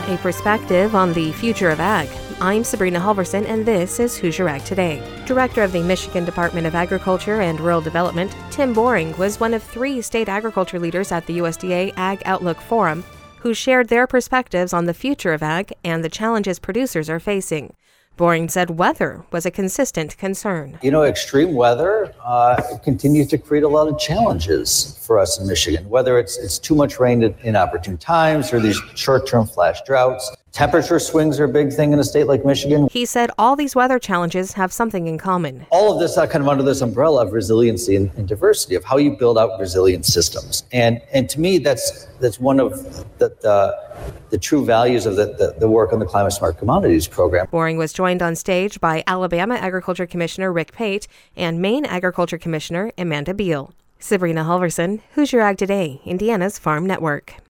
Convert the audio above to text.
a perspective on the future of ag. I'm Sabrina Halverson, and this is Hoosier Ag Today. Director of the Michigan Department of Agriculture and Rural Development, Tim Boring, was one of 3 state agriculture leaders at the USDA Ag Outlook Forum who shared their perspectives on the future of ag and the challenges producers are facing. Boring said weather was a consistent concern. Extreme weather continues to create a lot of challenges for us in Michigan, whether it's too much rain at inopportune times or these short-term flash droughts. Temperature swings are a big thing in a state like Michigan. He said all these weather challenges have something in common. All of this kind of under this umbrella of resiliency and diversity, of how you build out resilient systems. And to me, that's one of the true values of the work on the Climate Smart Commodities program. Boring was joined on stage by Alabama Agriculture Commissioner Rick Pate and Maine Agriculture Commissioner Amanda Beal. Sabrina Halverson, Hoosier Ag Today, Indiana's Farm Network.